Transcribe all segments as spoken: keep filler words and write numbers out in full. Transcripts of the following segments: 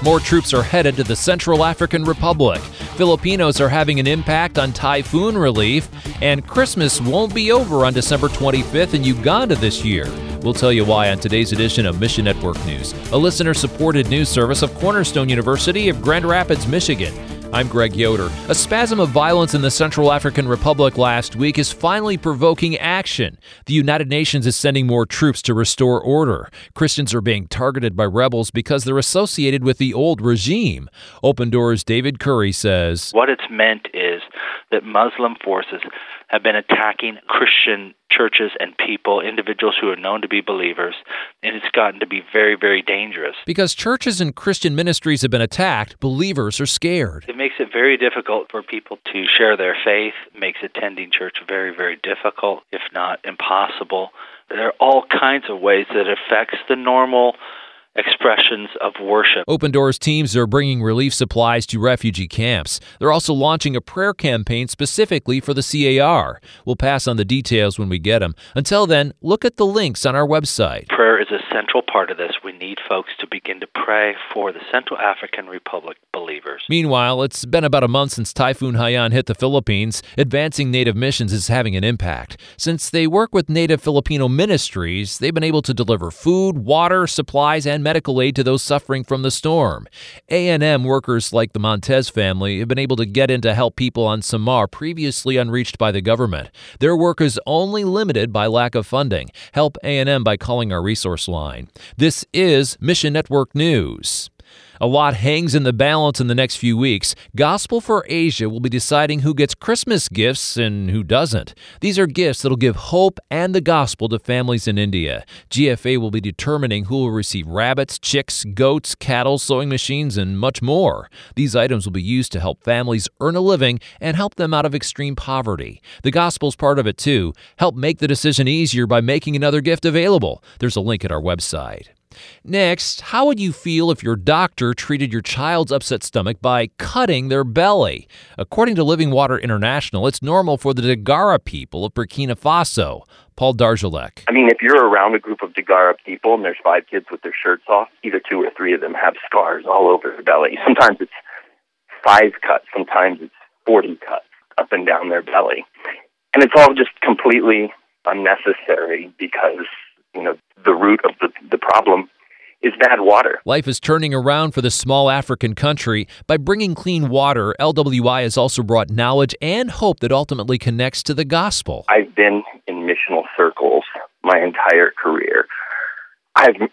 More troops are headed to the Central African Republic. Filipinos are having an impact on typhoon relief. And Christmas won't be over on December twenty-fifth in Uganda this year. We'll tell you why on today's edition of Mission Network News, a listener-supported news service of Cornerstone University of Grand Rapids, Michigan. I'm Greg Yoder. A spasm of violence in the Central African Republic last week is finally provoking action. The United Nations is sending more troops to restore order. Christians are being targeted by rebels because they're associated with the old regime. Open Doors' David Curry says, what it's meant is that Muslim forces have been attacking Christian churches and people, individuals who are known to be believers, and it's gotten to be very, very dangerous. Because churches and Christian ministries have been attacked, believers are scared. It makes it very difficult for people to share their faith, makes attending church very, very difficult, if not impossible. There are all kinds of ways that it affects the normal expressions of worship. Open Doors teams are bringing relief supplies to refugee camps. They're also launching a prayer campaign specifically for the C A R. We'll pass on the details when we get them. Until then, look at the links on our website. Prayer is a central part of this. We need folks to begin to pray for the Central African Republic believers. Meanwhile, it's been about a month since Typhoon Haiyan hit the Philippines. Advancing Native missions is having an impact. Since they work with Native Filipino ministries, they've been able to deliver food, water, supplies, and medical aid to those suffering from the storm. A and M workers like the Montez family have been able to get in to help people on Samar previously unreached by the government. Their work is only limited by lack of funding. Help A and M by calling our resource line. This is Mission Network News. A lot hangs in the balance in the next few weeks. Gospel for Asia will be deciding who gets Christmas gifts and who doesn't. These are gifts that'll give hope and the gospel to families in India. G F A will be determining who will receive rabbits, chicks, goats, cattle, sewing machines, and much more. These items will be used to help families earn a living and help them out of extreme poverty. The gospel's part of it too. Help make the decision easier by making another gift available. There's a link at our website. Next, how would you feel if your doctor treated your child's upset stomach by cutting their belly? According to Living Water International, it's normal for the Dagara people of Burkina Faso. Paul Darjalek. I mean, if you're around a group of Dagara people and there's five kids with their shirts off, either two or three of them have scars all over their belly. Sometimes it's five cuts, sometimes it's forty cuts up and down their belly. And it's all just completely unnecessary because, you know, the root of the, the problem is bad water. Life is turning around for this small African country. By bringing clean water, L W I has also brought knowledge and hope that ultimately connects to the gospel. I've been in missional circles my entire career. I've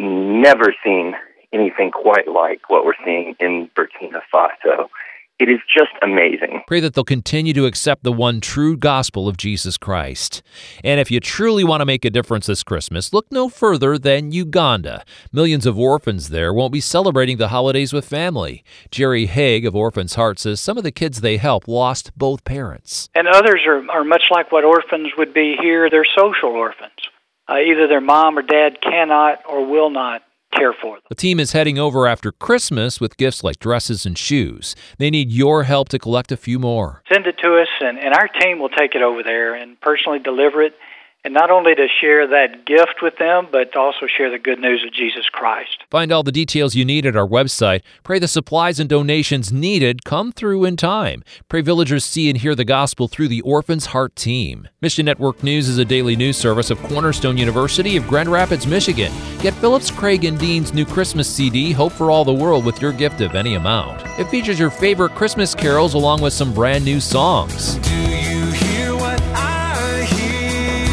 never seen anything quite like what we're seeing in Burkina Faso. It is just amazing. Pray that they'll continue to accept the one true gospel of Jesus Christ. And if you truly want to make a difference this Christmas, look no further than Uganda. Millions of orphans there won't be celebrating the holidays with family. Jerry Haig of Orphans Heart says some of the kids they help lost both parents. And others are, are much like what orphans would be here. They're social orphans. Uh, either their mom or dad cannot or will not care for them. The team is heading over after Christmas with gifts like dresses and shoes. They need your help to collect a few more. Send it to us, and, and our team will take it over there and personally deliver it, and not only to share that gift with them, but to also share the good news of Jesus Christ. Find all the details you need at our website. Pray the supplies and donations needed come through in time. Pray villagers see and hear the gospel through the Orphans Heart team. Mission Network News is a daily news service of Cornerstone University of Grand Rapids, Michigan. Get Phillips, Craig, and Dean's new Christmas C D, Hope for All the World, with your gift of any amount. It features your favorite Christmas carols along with some brand new songs. Do you hear what I hear?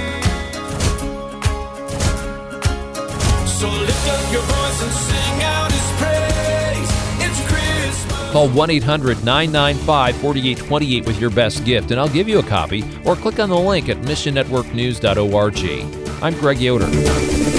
So lift up your voice and sing out His praise. It's Christmas. Call one eight hundred nine nine five four eight two eight with your best gift, and I'll give you a copy, or click on the link at mission network news dot org. I'm Greg Yoder.